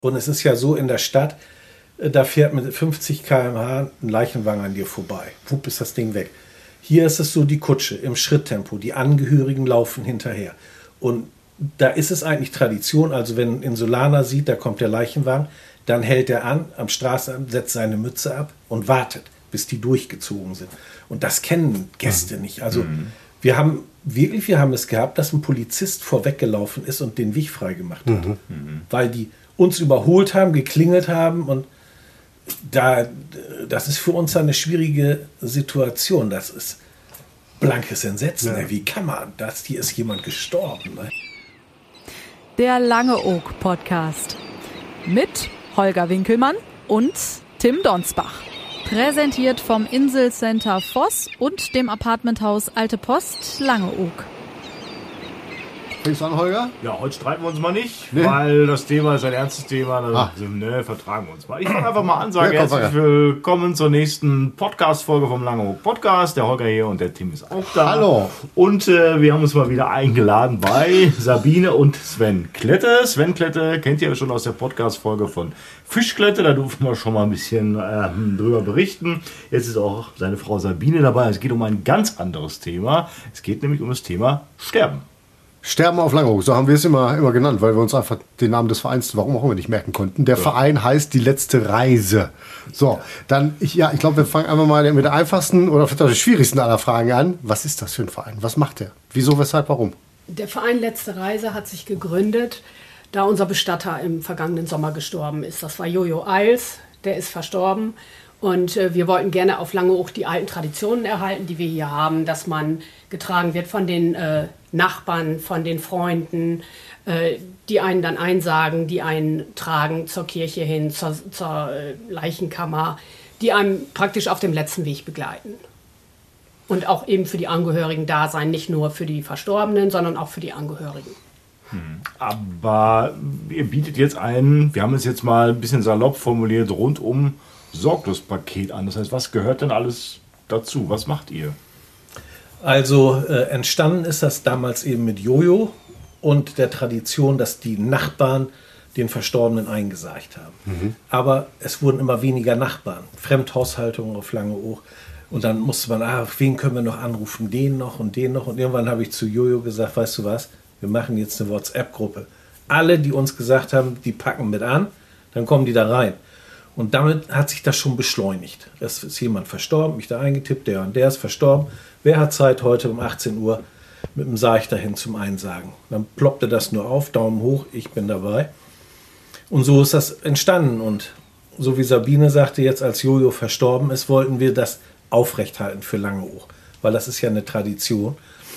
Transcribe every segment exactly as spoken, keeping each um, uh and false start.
Und es ist ja so in der Stadt, da fährt mit fünfzig Kilometer pro Stunde ein Leichenwagen an dir vorbei. Wupp ist das Ding weg. Hier ist es so die Kutsche im Schritttempo. Die Angehörigen laufen hinterher. Und da ist es eigentlich Tradition. Also wenn ein Insulaner sieht, da kommt der Leichenwagen, dann hält er an, am Straßenrand, setzt seine Mütze ab und wartet, bis die durchgezogen sind. Und das kennen Gäste mhm. nicht. Also mhm. wir haben wirklich, wir haben es gehabt, dass ein Polizist vorweggelaufen ist und den Weg freigemacht hat. Mhm. Mhm. Weil die uns überholt haben, geklingelt haben und da, das ist für uns eine schwierige Situation. Das ist blankes Entsetzen. Ja. Wie kann man das? Hier ist jemand gestorben. Ne? Der Langeoog Podcast mit Holger Winkelmann und Tim Donsbach. Präsentiert vom Inselcenter Voss und dem Apartmenthaus Alte Post Langeoog. Fängst du an, Holger? Ja, heute streiten wir uns mal nicht, nee. weil das Thema ist ein ernstes Thema. Ah. Also, ne, vertragen wir uns mal. Ich fange einfach mal an, sage ja, komm, herzlich willkommen zur nächsten Podcast-Folge vom Langeoog Podcast. Der Holger hier und der Tim ist auch da. Hallo. Und äh, wir haben uns mal wieder eingeladen bei Sabine und Sven Klette. Sven Klette kennt ihr schon aus der Podcast-Folge von Fischklette. Da durften wir schon mal ein bisschen äh, drüber berichten. Jetzt ist auch seine Frau Sabine dabei. Es geht um ein ganz anderes Thema. Es geht nämlich um das Thema Sterben. Sterben auf Langeoog, so haben wir es immer, immer genannt, weil wir uns einfach den Namen des Vereins, warum auch immer, nicht merken konnten. Der ja. Verein heißt Die letzte Reise. So, dann, ich, ja, ich glaube, wir fangen einfach mal mit der einfachsten oder vielleicht auch der schwierigsten aller Fragen an. Was ist das für ein Verein? Was macht der? Wieso, weshalb, warum? Der Verein Letzte Reise hat sich gegründet, da unser Bestatter im vergangenen Sommer gestorben ist. Das war Jojo Eils, der ist verstorben. Und äh, wir wollten gerne auf Langeoog die alten Traditionen erhalten, die wir hier haben, dass man getragen wird von den äh, Nachbarn, von den Freunden, äh, die einen dann einsagen, die einen tragen zur Kirche hin, zur, zur äh, Leichenkammer, die einem praktisch auf dem letzten Weg begleiten. Und auch eben für die Angehörigen da sein, nicht nur für die Verstorbenen, sondern auch für die Angehörigen. Hm. Aber ihr bietet jetzt ein, wir haben es jetzt mal ein bisschen salopp formuliert, rundum Sorglospaket an. Das heißt, was gehört denn alles dazu? Was macht ihr? Also äh, entstanden ist das damals eben mit Jojo und der Tradition, dass die Nachbarn den Verstorbenen eingesargt haben. Mhm. Aber es wurden immer weniger Nachbarn, Fremdhaushaltungen auf Langeoog. Und dann musste man, ah, wen können wir noch anrufen? Den noch und den noch. Und irgendwann habe ich zu Jojo gesagt, weißt du was, wir machen jetzt eine WhatsApp-Gruppe. Alle, die uns gesagt haben, die packen mit an, dann kommen die da rein. Und damit hat sich das schon beschleunigt. Es ist jemand verstorben, mich da eingetippt, der und der ist verstorben. Wer hat Zeit heute um achtzehn Uhr mit dem Sarg dahin zum Einsagen? Dann ploppte das nur auf, Daumen hoch, ich bin dabei. Und so ist das entstanden. Und so wie Sabine sagte, jetzt als Jojo verstorben ist, wollten wir das aufrechthalten für Langeoog. Weil das ist ja eine Tradition.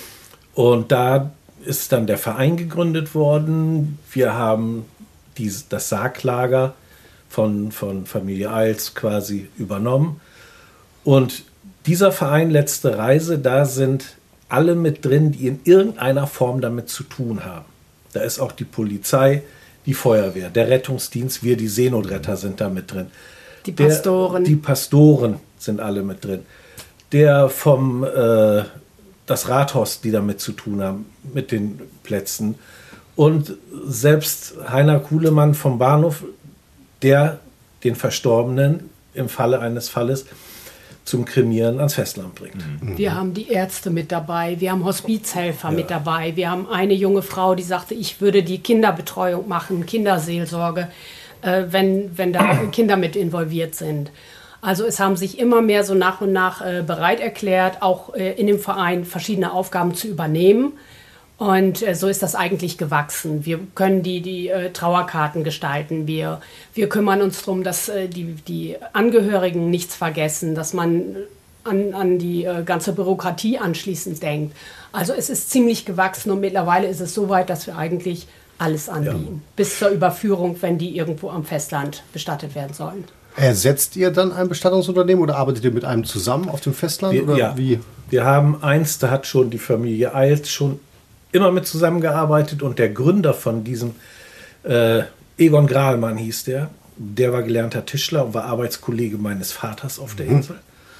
Und da ist dann der Verein gegründet worden. Wir haben dieses, das Sarglager Von, von Familie Eils quasi übernommen. Und dieser Verein Letzte Reise, da sind alle mit drin, die in irgendeiner Form damit zu tun haben. Da ist auch die Polizei, die Feuerwehr, der Rettungsdienst, wir, die Seenotretter sind da mit drin. Die Pastoren. Der, die Pastoren sind alle mit drin. Der vom, äh, das Rathaus, die damit zu tun haben, mit den Plätzen. Und selbst Heiner Kuhlemann vom Bahnhof, der den Verstorbenen im Falle eines Falles zum Kremieren ans Festland bringt. Wir haben die Ärzte mit dabei, wir haben Hospizhelfer ja. mit dabei, wir haben eine junge Frau, die sagte, ich würde die Kinderbetreuung machen, Kinderseelsorge, äh, wenn, wenn da Kinder mit involviert sind. Also es haben sich immer mehr so nach und nach äh, bereit erklärt, auch äh, in dem Verein verschiedene Aufgaben zu übernehmen. Und äh, so ist das eigentlich gewachsen. Wir können die, die äh, Trauerkarten gestalten. Wir, wir kümmern uns darum, dass äh, die, die Angehörigen nichts vergessen, dass man an, an die äh, ganze Bürokratie anschließend denkt. Also es ist ziemlich gewachsen und mittlerweile ist es so weit, dass wir eigentlich alles anbieten. Ja. Bis zur Überführung, wenn die irgendwo am Festland bestattet werden sollen. Ersetzt ihr dann ein Bestattungsunternehmen oder arbeitet ihr mit einem zusammen auf dem Festland? Wir, oder ja. wie? Wir haben eins, da hat schon die Familie Eils schon immer mit zusammengearbeitet und der Gründer von diesem, äh, Egon Grahlmann hieß der, der war gelernter Tischler und war Arbeitskollege meines Vaters auf der Insel.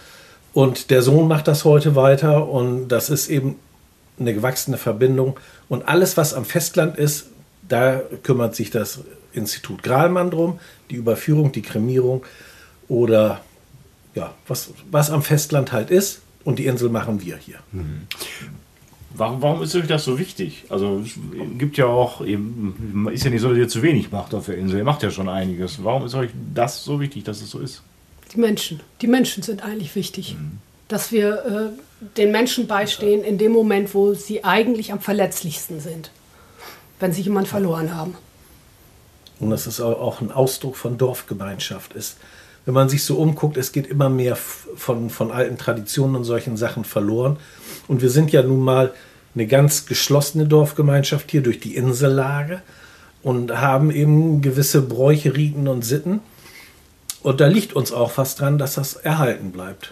Und der Sohn macht das heute weiter und das ist eben eine gewachsene Verbindung. Und alles, was am Festland ist, da kümmert sich das Institut Grahlmann drum, die Überführung, die Kremierung oder ja, was, was am Festland halt ist. Und die Insel machen wir hier. Mhm. Warum, warum ist euch das so wichtig? Also es gibt ja auch, eben, ist ja nicht so, dass ihr zu wenig macht auf der Insel. Ihr macht ja schon einiges. Warum ist euch das so wichtig, dass es so ist? Die Menschen. Die Menschen sind eigentlich wichtig. Mhm. Dass wir äh, den Menschen beistehen in dem Moment, wo sie eigentlich am verletzlichsten sind. Wenn sie jemanden verloren haben. Und das ist auch ein Ausdruck von Dorfgemeinschaft ist. Wenn man sich so umguckt, es geht immer mehr von, von alten Traditionen und solchen Sachen verloren. Und wir sind ja nun mal eine ganz geschlossene Dorfgemeinschaft hier durch die Insellage und haben eben gewisse Bräuche, Riten und Sitten. Und da liegt uns auch was dran, dass das erhalten bleibt.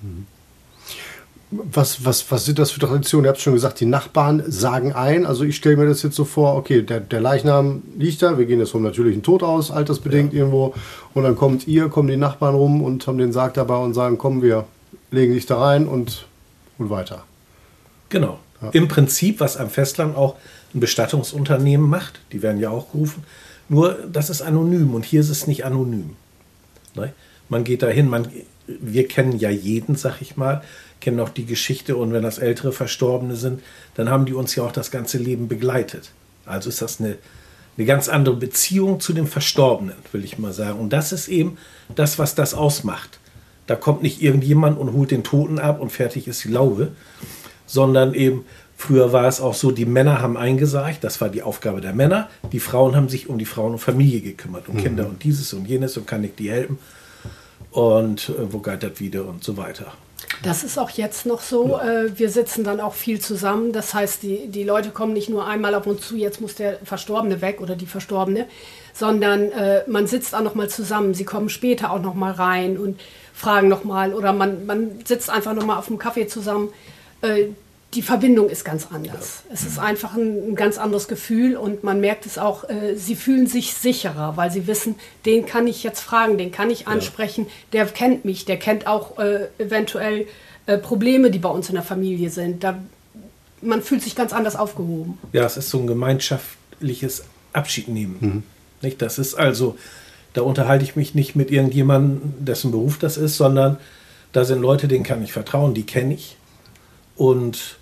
Was, was, was sind das für Traditionen? Ihr habt schon gesagt, die Nachbarn sagen ein. Also ich stelle mir das jetzt so vor, okay, der, der Leichnam liegt da, wir gehen jetzt vom natürlichen Tod aus, altersbedingt ja. irgendwo. Und dann kommt ihr, kommen die Nachbarn rum und haben den Sarg dabei und sagen, komm, wir legen dich da rein und, und weiter. Genau. Ja. Im Prinzip, was am Festland auch ein Bestattungsunternehmen macht, die werden ja auch gerufen, nur das ist anonym und hier ist es nicht anonym. Ne? Man geht dahin, man, wir kennen ja jeden, sag ich mal, kennen auch die Geschichte und wenn das ältere Verstorbene sind, dann haben die uns ja auch das ganze Leben begleitet. Also ist das eine, eine ganz andere Beziehung zu dem Verstorbenen, will ich mal sagen. Und das ist eben das, was das ausmacht. Da kommt nicht irgendjemand und holt den Toten ab und fertig ist die Laube, sondern eben, früher war es auch so, die Männer haben eingesargt, das war die Aufgabe der Männer, die Frauen haben sich um die Frauen und Familie gekümmert, um mhm. Kinder und dieses und jenes und kann ich die helfen und äh, wo geht das wieder und so weiter. Das ist auch jetzt noch so. Ja. Wir sitzen dann auch viel zusammen. Das heißt, die, die Leute kommen nicht nur einmal auf uns zu, jetzt muss der Verstorbene weg oder die Verstorbene, sondern äh, man sitzt auch noch mal zusammen. Sie kommen später auch noch mal rein und fragen noch mal oder man, man sitzt einfach noch mal auf dem Kaffee zusammen. Äh, die Verbindung ist ganz anders. Ja. Es ist einfach ein, ein ganz anderes Gefühl und man merkt es auch, äh, sie fühlen sich sicherer, weil sie wissen, den kann ich jetzt fragen, den kann ich ansprechen, ja. der kennt mich, der kennt auch äh, eventuell äh, Probleme, die bei uns in der Familie sind. Da, man fühlt sich ganz anders aufgehoben. Ja, es ist so ein gemeinschaftliches Abschiednehmen. Mhm. Nicht? Das ist also, da unterhalte ich mich nicht mit irgendjemandem, dessen Beruf das ist, sondern da sind Leute, denen kann ich vertrauen, die kenne ich. Und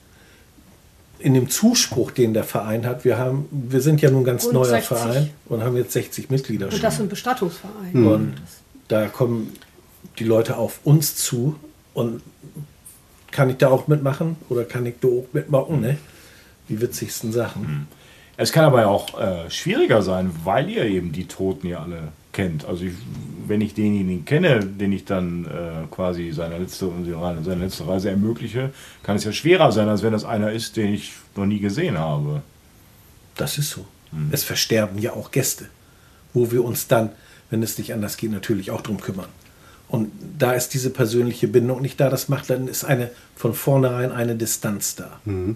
in dem Zuspruch, den der Verein hat, wir haben, wir sind ja nun ein ganz und neuer sechzig Verein und haben jetzt sechzig Mitglieder schon. Und das ist ein Bestattungsverein. Mhm. Und da kommen die Leute auf uns zu und kann ich da auch mitmachen oder kann ich da auch mitmachen, ne? Die witzigsten Sachen. Mhm. Es kann aber auch äh, schwieriger sein, weil ihr eben die Toten ja alle kennt. Also ich, wenn ich denjenigen kenne, den ich dann äh, quasi seine letzte, seine letzte Reise ermögliche, kann es ja schwerer sein, als wenn das einer ist, den ich noch nie gesehen habe. Das ist so. Hm. Es versterben ja auch Gäste, wo wir uns dann, wenn es nicht anders geht, natürlich auch drum kümmern. Und da ist diese persönliche Bindung nicht da. Das macht dann ist eine von vornherein eine Distanz da. Mhm.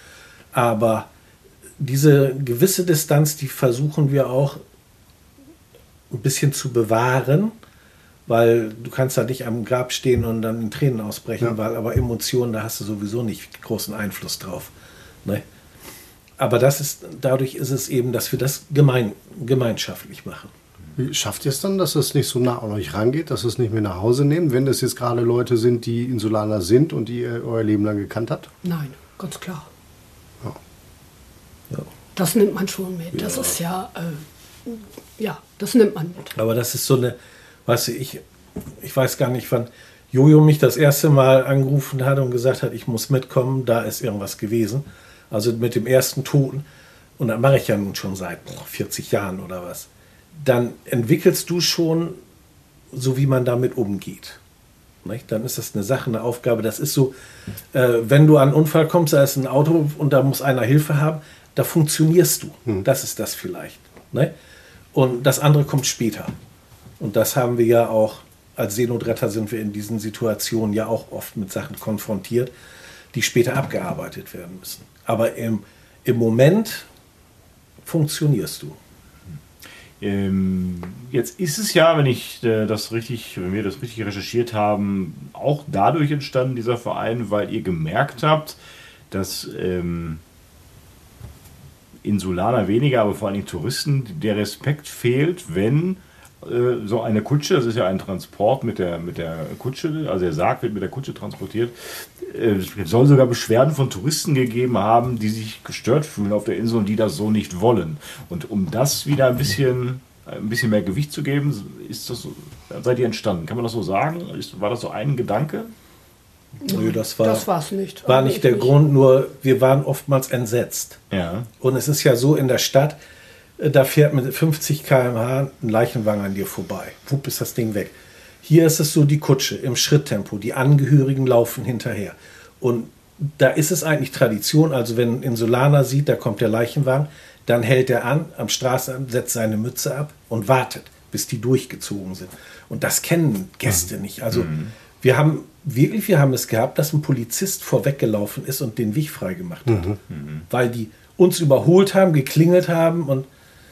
Aber diese gewisse Distanz, die versuchen wir auch ein bisschen zu bewahren, weil du kannst da nicht am Grab stehen und dann in Tränen ausbrechen, ja. weil aber Emotionen, da hast du sowieso nicht großen Einfluss drauf. Ne? Aber das ist, dadurch ist es eben, dass wir das gemein, gemeinschaftlich machen. Wie schafft ihr es dann, dass es nicht so nah an euch rangeht, dass ihr es nicht mehr nach Hause nehmt, wenn das jetzt gerade Leute sind, die Insulaner sind und die ihr euer Leben lang gekannt habt? Nein, ganz klar. Ja. Ja. Das nimmt man schon mit. Das ja. ist ja, äh, ja, das nimmt man mit. Aber das ist so eine, weißt du, ich, ich weiß gar nicht, wann Jojo mich das erste Mal angerufen hat und gesagt hat, ich muss mitkommen, da ist irgendwas gewesen. Also mit dem ersten Toten. Und das mache ich ja nun schon seit boah, vierzig Jahren oder was. Dann entwickelst du schon, so wie man damit umgeht. Nicht? Dann ist das eine Sache, eine Aufgabe. Das ist so, äh, wenn du an einen Unfall kommst, da ist ein Auto und da muss einer Hilfe haben, da funktionierst du. Hm. Das ist das vielleicht. Ne? Und das andere kommt später. Und das haben wir ja auch, als Seenotretter sind wir in diesen Situationen ja auch oft mit Sachen konfrontiert, die später abgearbeitet werden müssen. Aber im, im Moment funktionierst du. Ähm, jetzt ist es ja, wenn ich äh, das richtig, wenn wir das richtig recherchiert haben, auch dadurch entstanden, dieser Verein, weil ihr gemerkt habt, dass ähm, Insulaner weniger, aber vor allen Dingen Touristen, der Respekt fehlt, wenn äh, so eine Kutsche, das ist ja ein Transport mit der, mit der Kutsche, also der Sarg wird mit der Kutsche transportiert, äh, es soll sogar Beschwerden von Touristen gegeben haben, die sich gestört fühlen auf der Insel und die das so nicht wollen. Und um das wieder ein bisschen, ein bisschen mehr Gewicht zu geben, ist das, seid ihr entstanden. Kann man das so sagen? Ist, war das so ein Gedanke? Nö, das war, Das war's nicht. war Also nicht ich der nicht. Grund, nur wir waren oftmals entsetzt. Ja. Und es ist ja so in der Stadt, äh, da fährt mit fünfzig Kilometer pro Stunde ein Leichenwagen an dir vorbei. Wupp ist das Ding weg. Hier ist es so die Kutsche im Schritttempo, die Angehörigen laufen hinterher. Und da ist es eigentlich Tradition, also wenn ein Insulaner sieht, da kommt der Leichenwagen, dann hält er an, am Straßenrand, setzt seine Mütze ab und wartet, bis die durchgezogen sind. Und das kennen Gäste nicht. Also Mhm. wir haben wirklich, wir haben es gehabt, dass ein Polizist vorweggelaufen ist und den Weg freigemacht hat. Mhm. Weil die uns überholt haben, geklingelt haben und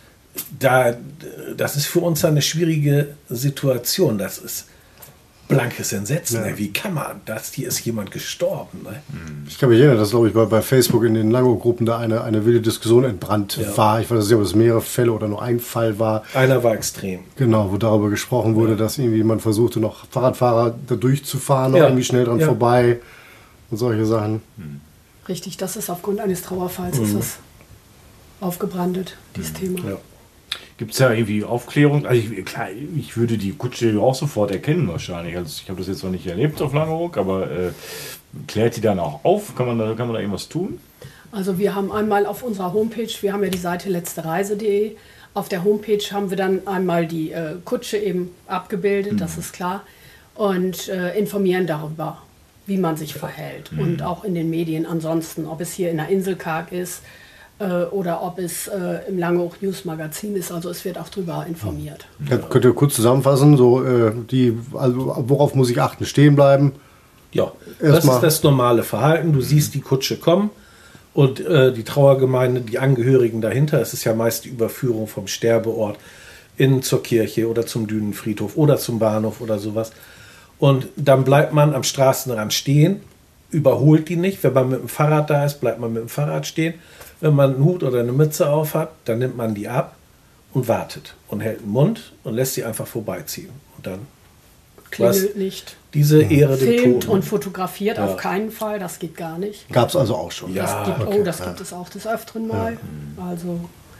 da, das ist für uns eine schwierige Situation. Das ist blankes Entsetzen. Ja. Ne? Wie kann man das? Hier ist jemand gestorben. Ne? Ich kann mich erinnern, dass, glaube ich, bei, bei Facebook in den Langow-Gruppen da eine, eine wilde Diskussion entbrannt Ja. war. Ich weiß nicht, ob es mehrere Fälle oder nur ein Fall war. Einer war extrem. Genau, wo darüber gesprochen wurde, dass irgendwie man versuchte, noch Fahrradfahrer da durchzufahren, noch Ja. irgendwie schnell dran Ja. vorbei und solche Sachen. Richtig, das ist aufgrund eines Trauerfalls ist das aufgebrandet, dieses Thema. Ja. Gibt es da irgendwie Aufklärung? Also ich, klar, ich würde die Kutsche auch sofort erkennen wahrscheinlich. Also ich habe das jetzt noch nicht erlebt auf Langeoog, aber äh, klärt die dann auch auf? Kann man da, kann man da irgendwas tun? Also wir haben einmal auf unserer Homepage, wir haben ja die Seite letztereise punkt de, auf der Homepage haben wir dann einmal die äh, Kutsche eben abgebildet, das ist klar, und äh, informieren darüber, wie man sich verhält. Und auch in den Medien ansonsten, ob es hier in der Inselkarg ist, oder ob es äh, im Langeoog News Magazin ist. Also es wird auch darüber informiert. Ja. Könnt ihr kurz zusammenfassen, so, äh, die, also, worauf muss ich achten? Stehen bleiben? Ja, das Erstmal- ist das normale Verhalten. Du siehst die Kutsche kommen und äh, die Trauergemeinde, die Angehörigen dahinter, es ist ja meist die Überführung vom Sterbeort in zur Kirche oder zum Dünenfriedhof oder zum Bahnhof oder sowas. Und dann bleibt man am Straßenrand stehen, überholt die nicht. Wenn man mit dem Fahrrad da ist, bleibt man mit dem Fahrrad stehen. Wenn man einen Hut oder eine Mütze auf hat, dann nimmt man die ab und wartet und hält den Mund und lässt sie einfach vorbeiziehen. Und dann Klingelt nicht, diese Ehre dem filmt Toten. und fotografiert Ja. auf keinen Fall, das geht gar nicht. Gab es also auch schon. Ja. Das gibt, okay, oh, das ja. gibt es auch des Öfteren mal. Also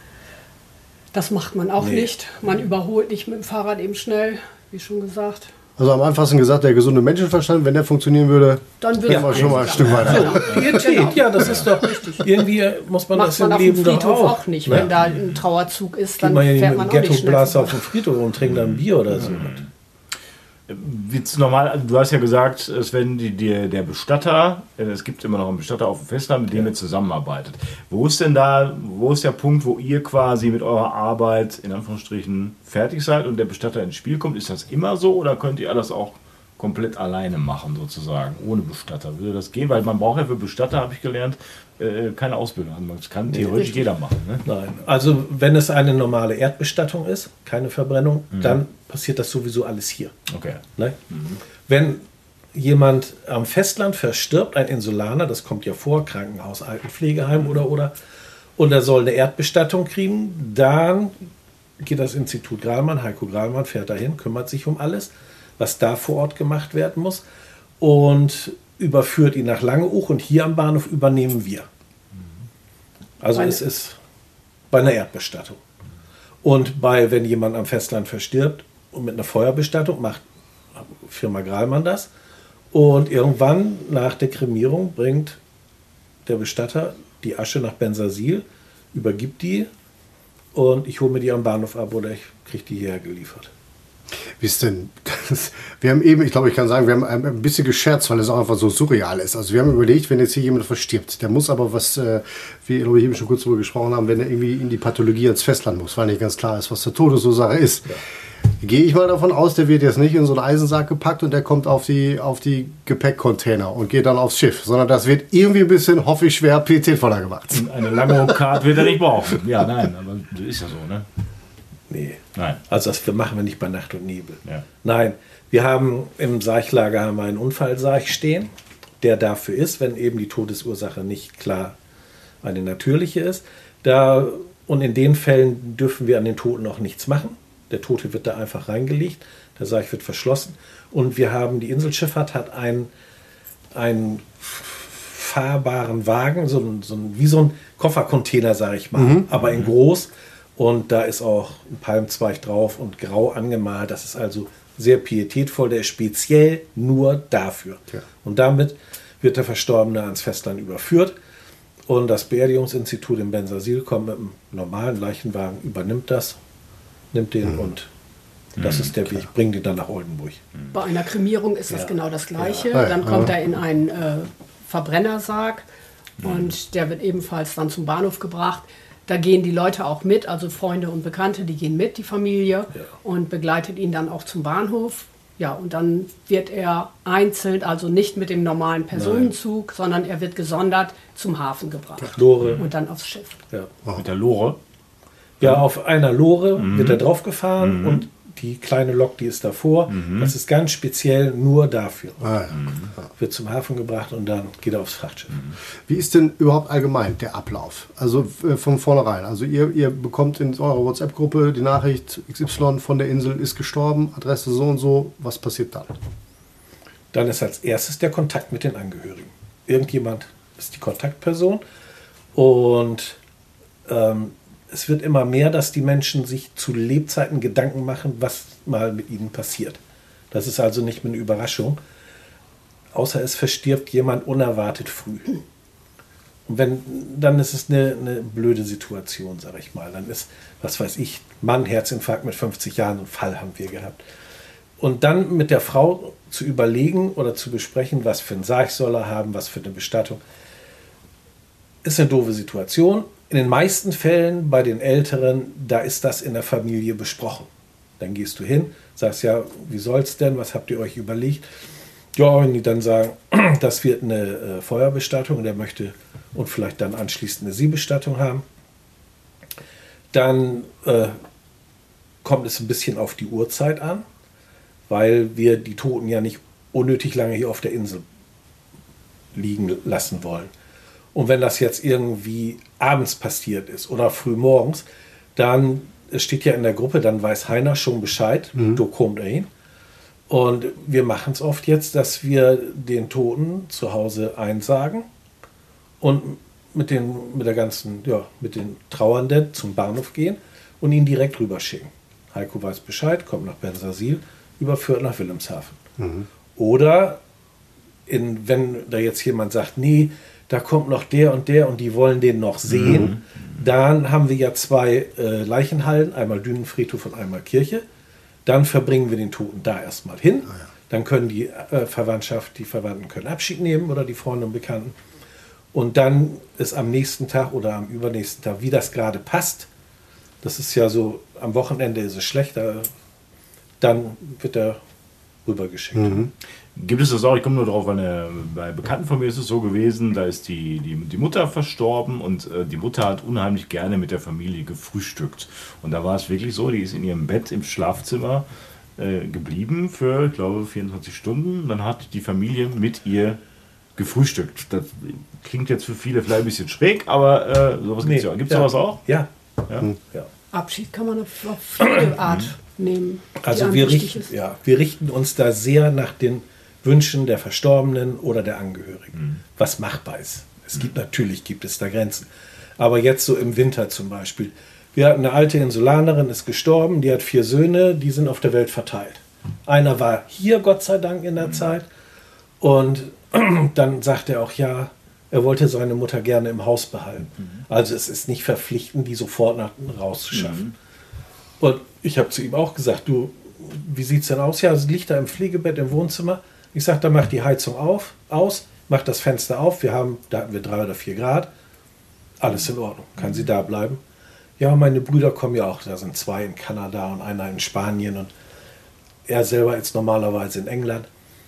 das macht man auch Nee. nicht. Man überholt nicht mit dem Fahrrad eben schnell, wie schon gesagt. Also am einfachsten gesagt, der gesunde Menschenverstand, wenn der funktionieren würde, Dann wird wären wir schon mal ein Stück weiter. Pietät, ja, das ist doch irgendwie, muss man Macht das man im auf dem Leben doch Friedhof auch. auch nicht. ne? Wenn da ein Trauerzug ist, Geht dann man ja nicht fährt mit man dem auch nicht schnell Ghettoblaster auf vorbei. dem Friedhof und trinkt dann ein Bier oder so. Witz normal, also du hast ja gesagt, Sven, die, die, der Bestatter, äh, es gibt immer noch einen Bestatter auf dem Festland, mit dem ihr zusammenarbeitet. Wo ist denn da, wo ist der Punkt, wo ihr quasi mit eurer Arbeit in Anführungsstrichen fertig seid und der Bestatter ins Spiel kommt? Ist das immer so oder könnt ihr alles auch komplett alleine machen sozusagen, ohne Bestatter? Würde das gehen? Weil man braucht ja für Bestatter, habe ich gelernt, äh, keine Ausbildung. Also das kann theoretisch richtig. jeder machen. Ne? Nein, also wenn es eine normale Erdbestattung ist, keine Verbrennung, dann passiert das sowieso alles hier. Okay. Ne? Wenn jemand am Festland verstirbt, ein Insulaner, das kommt ja vor, Krankenhaus, Altenpflegeheim oder oder, und er soll eine Erdbestattung kriegen, dann geht das Institut Grahlmann, Heiko Grahlmann fährt dahin, kümmert sich um alles, was da vor Ort gemacht werden muss und überführt ihn nach Langeoog und hier am Bahnhof übernehmen wir. Also Meine- es ist bei einer Erdbestattung. Und bei, wenn jemand am Festland verstirbt und mit einer Feuerbestattung macht Firma Grahlmann das. Und irgendwann nach der Kremierung bringt der Bestatter die Asche nach Bensersiel, übergibt die und ich hole mir die am Bahnhof ab oder ich kriege die hierher geliefert. Wie ist denn das? Wir haben eben, ich glaube, ich kann sagen, wir haben ein ein bisschen gescherzt, weil es auch einfach so surreal ist. Also wir haben überlegt, wenn jetzt hier jemand verstirbt, der muss aber was, äh, wie glaube ich eben schon kurz darüber gesprochen haben, wenn er irgendwie in die Pathologie ans Festland muss, weil nicht ganz klar ist, was der Todesursache ist. Ja. Gehe ich mal davon aus, der wird jetzt nicht in so einen Eisensack gepackt und der kommt auf die, auf die Gepäckcontainer und geht dann aufs Schiff, sondern das wird irgendwie ein bisschen, hoffe ich, schwer pietätvoller gemacht. Eine Langeoog-Card wird er nicht brauchen. Ja, nein, aber das ist ja so, ne? Nee. Nein. Also das machen wir nicht bei Nacht und Nebel. Ja. Nein, wir haben im Sarglager haben wir einen Unfallsarg stehen, der dafür ist, wenn eben die Todesursache nicht klar eine natürliche ist. Da, und in den Fällen dürfen wir an den Toten auch nichts machen. Der Tote wird da einfach reingelegt. Der Sarg wird verschlossen. Und wir haben, die Inselschifffahrt hat einen, einen fahrbaren Wagen, so ein, so ein, wie so ein Koffercontainer, sage ich mal, mhm. aber in groß. Und da ist auch ein Palmzweig drauf und grau angemalt. Das ist also sehr pietätvoll. Der ist speziell nur dafür. Ja. Und damit wird der Verstorbene ans Festland überführt. Und das Beerdigungsinstitut in Bensersiel kommt mit einem normalen Leichenwagen, übernimmt das, nimmt den mhm. und das ist der Weg, bringt ihn dann nach Oldenburg. Bei einer Kremierung ist das ja. genau das Gleiche. Ja. Dann kommt er in einen äh, Verbrennersarg mhm. und der wird ebenfalls dann zum Bahnhof gebracht. Da gehen die Leute auch mit, also Freunde und Bekannte, die gehen mit, die Familie, ja. und begleitet ihn dann auch zum Bahnhof. Ja, und dann wird er einzeln, also nicht mit dem normalen Personenzug, Nein. sondern er wird gesondert zum Hafen gebracht. Lore. Und dann aufs Schiff. Ja. Oh. Mit der Lore? Ja, auf einer Lore mhm. wird er draufgefahren mhm. und die kleine Lok, die ist davor. Mhm. Das ist ganz speziell nur dafür. Ah, ja. mhm. Wird zum Hafen gebracht und dann geht er aufs Frachtschiff. Mhm. Wie ist denn überhaupt allgemein der Ablauf? Also äh, von vornherein. Also ihr, ihr bekommt in eurer WhatsApp-Gruppe die Nachricht, X Y von der Insel ist gestorben, Adresse so und so. Was passiert dann? Dann ist als erstes der Kontakt mit den Angehörigen. Irgendjemand ist die Kontaktperson und ähm, es wird immer mehr, dass die Menschen sich zu Lebzeiten Gedanken machen, was mal mit ihnen passiert. Das ist also nicht mehr eine Überraschung, außer es verstirbt jemand unerwartet früh. Und wenn, dann ist es eine, eine blöde Situation, sage ich mal. Dann ist, was weiß ich, Mann, Herzinfarkt mit fünfzig Jahren, einen Fall haben wir gehabt. Und dann mit der Frau zu überlegen oder zu besprechen, was für einen Sarg soll er haben, was für eine Bestattung, ist eine doofe Situation. In den meisten Fällen bei den Älteren, da ist das in der Familie besprochen. Dann gehst du hin, sagst ja, wie soll's denn, was habt ihr euch überlegt? Ja, wenn die dann sagen, das wird eine äh, Feuerbestattung, der möchte und vielleicht dann anschließend eine Seebestattung haben, dann äh, kommt es ein bisschen auf die Uhrzeit an, weil wir die Toten ja nicht unnötig lange hier auf der Insel liegen lassen wollen. Und wenn das jetzt irgendwie abends passiert ist oder früh morgens, dann, es steht ja in der Gruppe, dann weiß Heiner schon Bescheid, mhm. du kommst dahin. Und wir machen es oft jetzt, dass wir den Toten zu Hause einsagen und mit, den, mit der ganzen, ja, mit den Trauernden zum Bahnhof gehen und ihn direkt rüberschicken. Heiko weiß Bescheid, kommt nach Bensersiel, überführt nach Wilhelmshaven. Mhm. Oder in, wenn da jetzt jemand sagt, nee, da kommt noch der und der und die wollen den noch sehen, mhm. dann haben wir ja zwei äh, Leichenhallen, einmal Dünenfriedhof und einmal Kirche. Dann verbringen wir den Toten da erstmal hin. Ah, ja. Dann können die äh, Verwandtschaft, die Verwandten können Abschied nehmen oder die Freunde und Bekannten. Und dann ist am nächsten Tag oder am übernächsten Tag, wie das gerade passt, das ist ja so, am Wochenende ist es schlechter, dann wird er rübergeschickt. Mhm. Gibt es das auch, ich komme nur drauf, weil eine, bei Bekannten von mir ist es so gewesen, da ist die, die, die Mutter verstorben und äh, die Mutter hat unheimlich gerne mit der Familie gefrühstückt. Und da war es wirklich so, die ist in ihrem Bett im Schlafzimmer äh, geblieben für, ich glaube, vierundzwanzig Stunden. Dann hat die Familie mit ihr gefrühstückt. Das klingt jetzt für viele vielleicht ein bisschen schräg, aber äh, sowas nee, gibt es ja. Gibt es ja. sowas auch? Ja. Ja. Mhm. ja. Abschied kann man auf, auf viele Art nehmen. Also wir richten, ja, wir richten uns da sehr nach den Wünschen der Verstorbenen oder der Angehörigen, mhm. was machbar ist. Es gibt natürlich, gibt es da Grenzen. Aber jetzt so im Winter zum Beispiel. Wir hatten eine alte Insulanerin, ist gestorben, die hat vier Söhne, die sind auf der Welt verteilt. Einer war hier, Gott sei Dank, in der mhm. Zeit. Und dann sagte er auch, ja, er wollte seine Mutter gerne im Haus behalten. Mhm. Also es ist nicht verpflichtend, die sofort nach rauszuschaffen. Mhm. Und ich habe zu ihm auch gesagt, du, wie sieht es denn aus? Ja, es liegt da im Pflegebett im Wohnzimmer. Ich sage, dann mach die Heizung auf, aus, mach das Fenster auf. Wir haben, da hatten wir drei oder vier Grad. Alles in Ordnung. Kann sie da bleiben? Ja, meine Brüder kommen ja auch. Da sind zwei in Kanada und einer in Spanien und er selber ist normalerweise in England.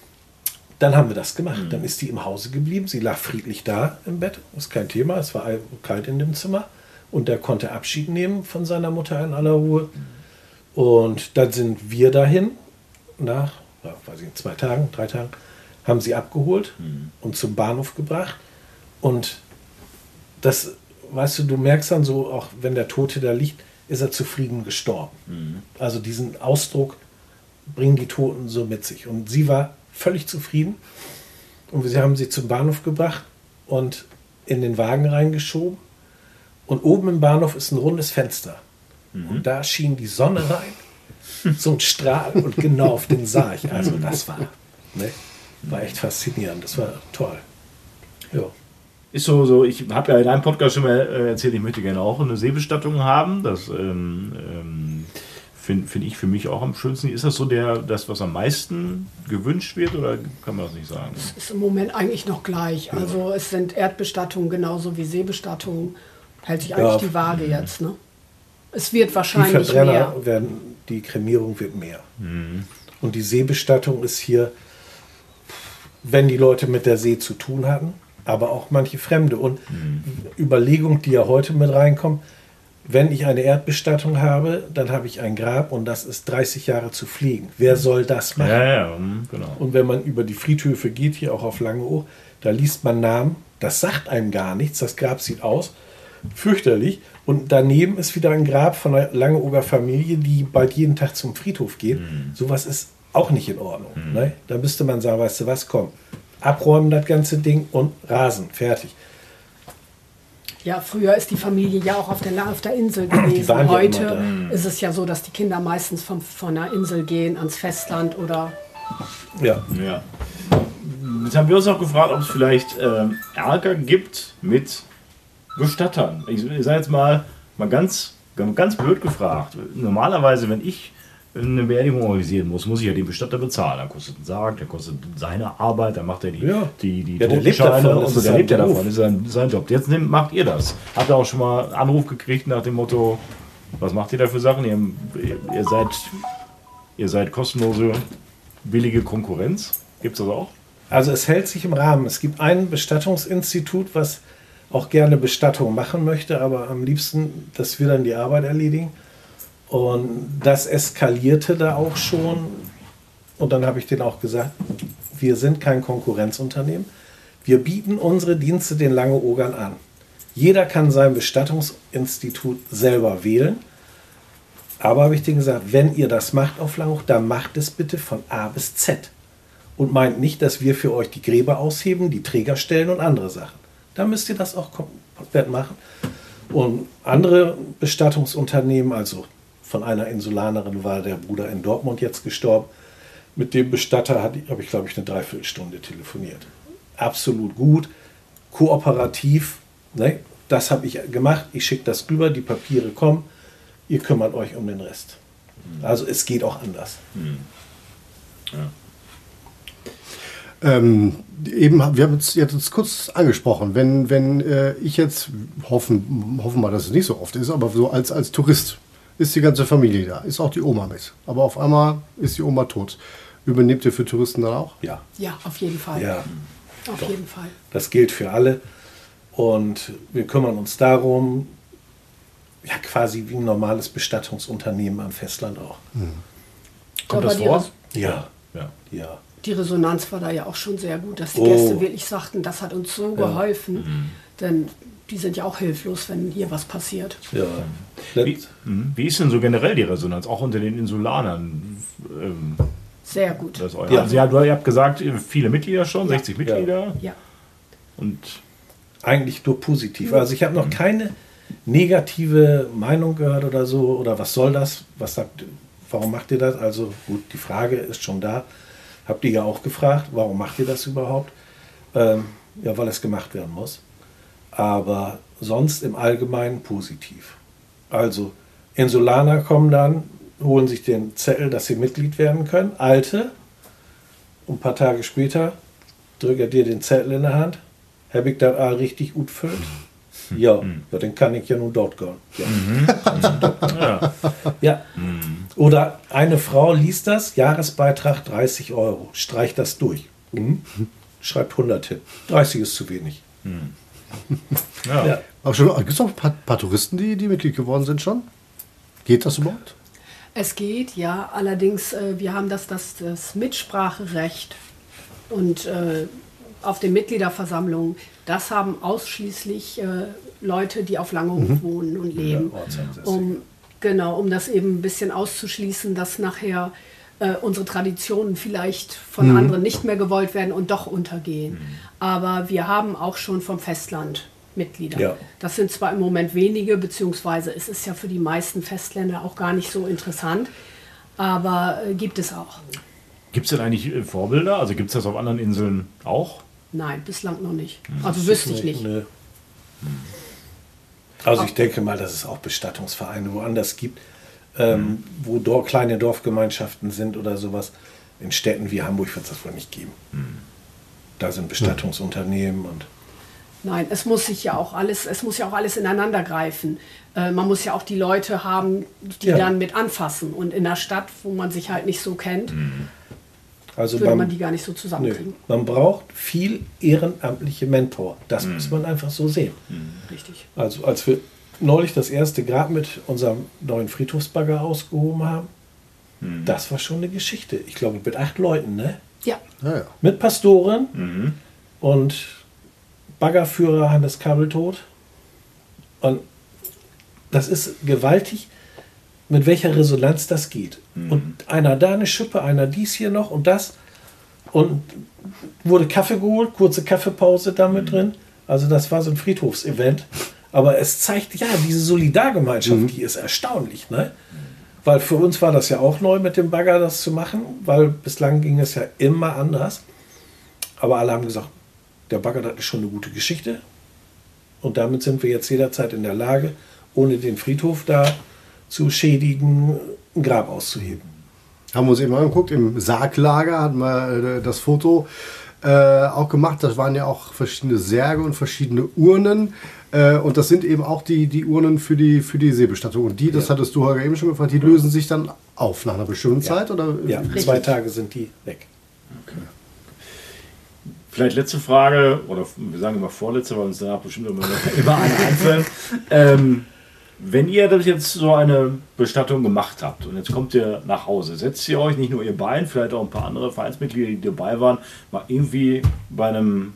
Dann haben wir das gemacht. Mhm. Dann ist die im Hause geblieben. Sie lag friedlich da im Bett. Ist kein Thema. Es war kalt in dem Zimmer. Und er konnte Abschied nehmen von seiner Mutter in aller Ruhe. Und dann sind wir dahin nach ja, weiß ich, zwei Tagen, drei Tagen, haben sie abgeholt mhm. und zum Bahnhof gebracht. Und das weißt du, du merkst dann so, auch wenn der Tote da liegt, ist er zufrieden gestorben. Mhm. Also diesen Ausdruck bringen die Toten so mit sich. Und sie war völlig zufrieden. Und wir haben sie zum Bahnhof gebracht und in den Wagen reingeschoben. Und oben im Bahnhof ist ein rundes Fenster. Mhm. Und da schien die Sonne rein. So ein Strahl und genau auf den sah ich. Also das war, ne, war echt faszinierend. Das war toll. Ja. Ist so, so ich habe ja in einem Podcast schon mal erzählt, ich möchte gerne auch eine Seebestattung haben. Das ähm, ähm, finde find ich für mich auch am schönsten. Ist das so der, das, was am meisten gewünscht wird, oder kann man das nicht sagen? Es ist im Moment eigentlich noch gleich. Ja. Also es sind Erdbestattungen genauso wie Seebestattungen. Hält sich eigentlich ja. die Waage jetzt. Ne? Es wird wahrscheinlich die Verbrenner mehr. Werden, die Kremierung wird mehr. Mhm. Und die Seebestattung ist hier, wenn die Leute mit der See zu tun hatten, aber auch manche Fremde. Und mhm. Überlegung, die ja heute mit reinkommt, wenn ich eine Erdbestattung habe, dann habe ich ein Grab und das ist dreißig Jahre zu pflegen. Wer soll das machen? Ja, ja, genau. Und wenn man über die Friedhöfe geht, hier auch auf Langeoog, da liest man Namen, das sagt einem gar nichts, das Grab sieht aus, fürchterlich. Und daneben ist wieder ein Grab von einer Langeooger Familie, die bald jeden Tag zum Friedhof geht. Mhm. Sowas ist auch nicht in Ordnung. Mhm. Ne? Da müsste man sagen, weißt du was, komm, abräumen das ganze Ding und Rasen, fertig. Ja, früher ist die Familie ja auch auf der, auf der Insel gewesen. Heute ja ist es ja so, dass die Kinder meistens vom, von der Insel gehen ans Festland oder... Ja. ja. Jetzt haben wir uns auch gefragt, ob es vielleicht ähm, Ärger gibt mit Bestattern. Ich, ich sage jetzt mal, mal ganz, ganz blöd gefragt. Normalerweise, wenn ich eine Beerdigung organisieren muss, muss ich ja den Bestatter bezahlen. Dann kostet ein Sarg, der kostet seine Arbeit, dann macht er die, ja. die, die ja, Totenscheine und so, der lebt ja davon, das ist sein, sein Job. Jetzt nehmt, macht ihr das. Habt ihr auch schon mal einen Anruf gekriegt nach dem Motto, was macht ihr da für Sachen? Ihr, ihr, seid, ihr seid kostenlose, billige Konkurrenz. Gibt es das auch? Also es hält sich im Rahmen. Es gibt ein Bestattungsinstitut, was auch gerne Bestattung machen möchte, aber am liebsten, dass wir dann die Arbeit erledigen. Und das eskalierte da auch schon. Und dann habe ich denen auch gesagt, wir sind kein Konkurrenzunternehmen. Wir bieten unsere Dienste den Langeoogern an. Jeder kann sein Bestattungsinstitut selber wählen. Aber habe ich denen gesagt, wenn ihr das macht auf Langeoog, dann macht es bitte von A bis Z. Und meint nicht, dass wir für euch die Gräber ausheben, die Träger stellen und andere Sachen. Da müsst ihr das auch komplett machen. Und andere Bestattungsunternehmen, also von einer Insulanerin war der Bruder in Dortmund jetzt gestorben. Mit dem Bestatter habe ich, glaube ich, eine Dreiviertelstunde telefoniert. Absolut gut, kooperativ. Ne? Das habe ich gemacht. Ich schicke das rüber, die Papiere kommen. Ihr kümmert euch um den Rest. Also es geht auch anders. Mhm. Ja. Ähm, eben, wir haben es jetzt kurz angesprochen, wenn, wenn äh, ich jetzt, hoffen, hoffen wir, dass es nicht so oft ist, aber so als, als Tourist ist die ganze Familie da, ist auch die Oma mit. Aber auf einmal ist die Oma tot. Übernehmt ihr für Touristen dann auch? Ja. Ja, auf jeden Fall. Ja. Auf Doch. jeden Fall. Das gilt für alle. Und wir kümmern uns darum, ja quasi wie ein normales Bestattungsunternehmen am Festland auch. Mhm. Kommt Aber das vor? Ja. Ja. Ja. Die Resonanz war da ja auch schon sehr gut, dass die Oh. Gäste wirklich sagten, das hat uns so Ja. geholfen. Mhm. Denn die sind ja auch hilflos, wenn hier was passiert. Ja. Wie, mhm. wie ist denn so generell die Resonanz, auch unter den Insulanern? Ähm, Sehr gut. das euer, Ja. Also, ja, du ihr habt gesagt, viele Mitglieder schon, Ja. sechzig Mitglieder. Ja. Und Eigentlich nur positiv. Also ich habe noch keine negative Meinung gehört oder so. Oder was soll das? Was sagt, warum macht ihr das? Also gut, die Frage ist schon da. Habt ihr ja auch gefragt, warum macht ihr das überhaupt? Ähm, ja, weil es gemacht werden muss. Aber sonst im Allgemeinen positiv. Also Insulaner kommen dann, holen sich den Zettel, dass sie Mitglied werden können. Alte, und ein paar Tage später drückt er dir den Zettel in der Hand. Habe ich das all richtig gut füllt? Ja, ja, dann kann ich ja nun dort gehen. Ja. ja. Ja. Oder eine Frau liest das, Jahresbeitrag dreißig Euro, streicht das durch. Mhm. Schreibt hundert hin. dreißig ist zu wenig. Ja. Ja. Aber schon, gibt es auch ein paar, paar Touristen, die, die Mitglied geworden sind schon? Geht das überhaupt? Es geht, ja. Allerdings, äh, wir haben das, das, das Mitspracherecht. Und äh, auf den Mitgliederversammlungen, das haben ausschließlich äh, Leute, die auf Langehof mhm. wohnen und leben. Ja, um, genau, um das eben ein bisschen auszuschließen, dass nachher äh, unsere Traditionen vielleicht von mhm. anderen nicht mehr gewollt werden und doch untergehen. Mhm. Aber wir haben auch schon vom Festland Mitglieder. Ja. Das sind zwar im Moment wenige, beziehungsweise es ist ja für die meisten Festländer auch gar nicht so interessant, aber äh, gibt es auch. Gibt es denn eigentlich äh, Vorbilder? Also gibt es das auf anderen Inseln auch? Nein, bislang noch nicht. Also das wüsste ich nicht. Nee. Also ich denke mal, dass es auch Bestattungsvereine woanders gibt, ähm, mhm. wo Dor- kleine Dorfgemeinschaften sind oder sowas. In Städten wie Hamburg wird es das wohl nicht geben. Mhm. Da sind Bestattungsunternehmen und Nein, es muss sich ja auch alles, es muss ja auch alles ineinander greifen. Äh, man muss ja auch die Leute haben, die ja. dann mit anfassen. Und in der Stadt, wo man sich halt nicht so kennt, also würde man, man die gar nicht so zusammenkriegen. Nö. Man braucht viel ehrenamtliche Manpower. Das mhm. muss man einfach so sehen. Mhm. Richtig. Also als wir neulich das erste Grab mit unserem neuen Friedhofsbagger ausgehoben haben, mhm. das war schon eine Geschichte. Ich glaube mit acht Leuten, ne? Ja. ja, ja. Mit Pastoren mhm. und Baggerführer Hannes Kabeltot. Und das ist gewaltig, mit welcher Resonanz das geht. Mhm. Und einer da eine Schippe, einer dies hier noch und das. Und wurde Kaffee geholt, kurze Kaffeepause damit mhm. drin. Also das war so ein Friedhofsevent. Aber es zeigt, ja, diese Solidargemeinschaft, mhm. die ist erstaunlich. Ne? Weil für uns war das ja auch neu, mit dem Bagger das zu machen, weil bislang ging es ja immer anders. Aber alle haben gesagt, der Bagger hat schon eine gute Geschichte und damit sind wir jetzt jederzeit in der Lage, ohne den Friedhof da zu schädigen, ein Grab auszuheben. Haben wir uns eben angeguckt, im Sarglager hatten wir das Foto äh, auch gemacht. Das waren ja auch verschiedene Särge und verschiedene Urnen äh, und das sind eben auch die, die Urnen für die, für die Seebestattung. Und die, das ja. hattest du Holger eben schon gefragt, die lösen sich dann auf nach einer bestimmten ja. Zeit? Oder? Ja, zwei Tage sind die weg. Okay. Vielleicht letzte Frage, oder wir sagen immer vorletzte, weil uns danach bestimmt immer, immer eine einfällt. Ähm, wenn ihr das jetzt so eine Bestattung gemacht habt und jetzt kommt ihr nach Hause, setzt ihr euch, nicht nur ihr beiden, vielleicht auch ein paar andere Vereinsmitglieder, die dabei waren, mal irgendwie bei einem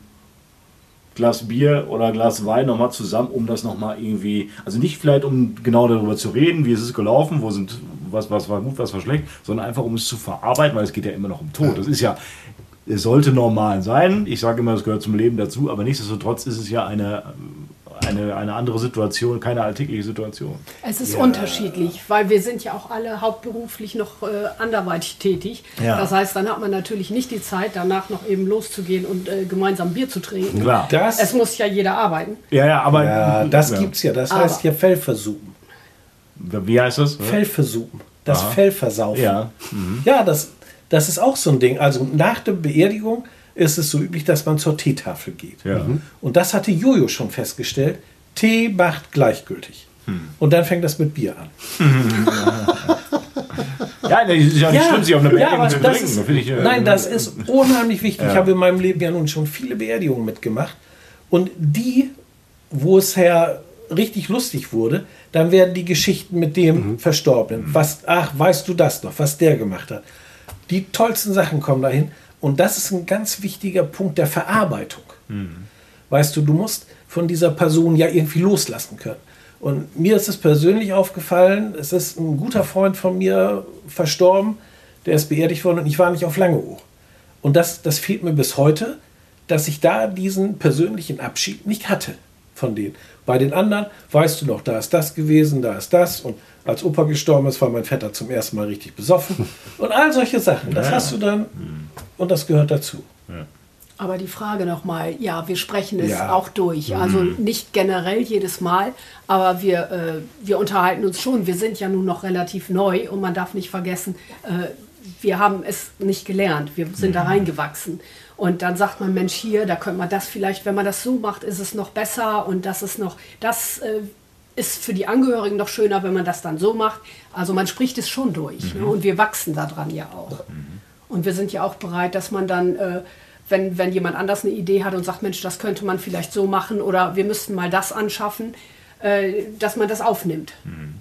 Glas Bier oder Glas Wein nochmal zusammen, um das nochmal irgendwie, also nicht vielleicht um genau darüber zu reden, wie ist es gelaufen, wo sind, was, was war gut, was war schlecht, sondern einfach um es zu verarbeiten, weil es geht ja immer noch um Tod. Das ist ja, es sollte normal sein. Ich sage immer, es gehört zum Leben dazu, aber nichtsdestotrotz ist es ja eine, eine, eine andere Situation, keine alltägliche Situation. Es ist ja unterschiedlich, weil wir sind ja auch alle hauptberuflich noch äh, anderweitig tätig. Ja. Das heißt, dann hat man natürlich nicht die Zeit, danach noch eben loszugehen und äh, gemeinsam Bier zu trinken. Klar. Das, es muss ja jeder arbeiten. Ja, ja, aber ja, das ja. gibt's ja. Das aber heißt hier Fellversuchen. Wie heißt das? Fellversuchen. Das Aha. Fellversaufen. Ja, mhm. ja das Das ist auch so ein Ding. Also nach der Beerdigung ist es so üblich, dass man zur Teetafel geht. Ja. Und das hatte Jojo schon festgestellt. Tee macht gleichgültig. Hm. Und dann fängt das mit Bier an. Ja, das ist ja nicht ja, schlimm, sich auf eine Beerdigung ja, zu das trinken. ist, das ich, äh, nein, das ist unheimlich wichtig. Ja. Ich habe in meinem Leben ja nun schon viele Beerdigungen mitgemacht. Und die, wo es her richtig lustig wurde, dann werden die Geschichten mit dem mhm. Verstorbenen. Was, ach, weißt du das noch, was der gemacht hat? Die tollsten Sachen kommen dahin. Und das ist ein ganz wichtiger Punkt der Verarbeitung. Mhm. Weißt du, du musst von dieser Person ja irgendwie loslassen können. Und mir ist es persönlich aufgefallen, es ist ein guter Freund von mir verstorben, der ist beerdigt worden und ich war nicht auf Langeoog. Und das, das fehlt mir bis heute, dass ich da diesen persönlichen Abschied nicht hatte von denen. Bei den anderen, weißt du noch, da ist das gewesen, da ist das. Und als Opa gestorben ist, war mein Vetter zum ersten Mal richtig besoffen. Und all solche Sachen, das ja. hast du dann und das gehört dazu. Ja. Aber die Frage nochmal, ja, wir sprechen es ja. auch durch. Also nicht generell jedes Mal, aber wir, äh, wir unterhalten uns schon. Wir sind ja nun noch relativ neu und man darf nicht vergessen, äh, wir haben es nicht gelernt. Wir sind mhm. da reingewachsen. Und dann sagt man, Mensch, hier, da könnte man das vielleicht, wenn man das so macht, ist es noch besser und das ist noch, das äh, ist für die Angehörigen noch schöner, wenn man das dann so macht. Also man spricht es schon durch. Mhm. Ne? Und wir wachsen daran ja auch. Mhm. Und wir sind ja auch bereit, dass man dann, äh, wenn, wenn jemand anders eine Idee hat und sagt, Mensch, das könnte man vielleicht so machen oder wir müssten mal das anschaffen, äh, dass man das aufnimmt. Mhm.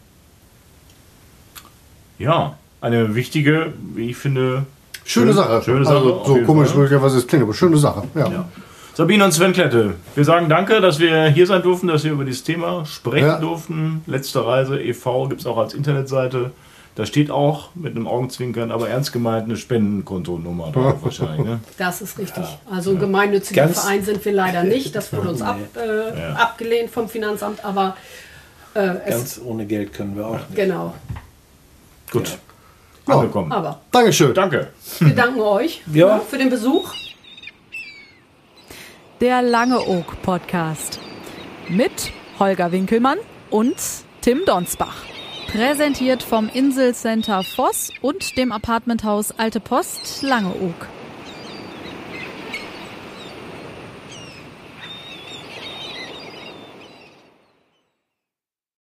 Ja, eine wichtige, wie ich finde, Schöne Sache. Schöne Sache. Also, so komisch möglicherweise es klingt, aber schöne Sache. Ja. Ja. Sabine und Sven Klette, wir sagen danke, dass wir hier sein durften, dass wir über dieses Thema sprechen ja. durften. Letzte Reise e V gibt es auch als Internetseite. Da steht auch mit einem Augenzwinkern, aber ernst gemeint, eine Spendenkontonummer drauf wahrscheinlich. Ne? Das ist richtig. Also ein gemeinnütziger Ganz Verein sind wir leider nicht. Das wurde uns ab, äh, ja. abgelehnt vom Finanzamt, aber äh, ganz es, ohne Geld können wir auch nicht. Genau. Gut. Ja. Angekommen. Aber Dankeschön. Danke. Wir danken euch ja. für den Besuch. Der Lange Oak Podcast mit Holger Winkelmann und Tim Donsbach. Präsentiert vom Inselcenter Voss und dem Apartmenthaus Alte Post Langeoog.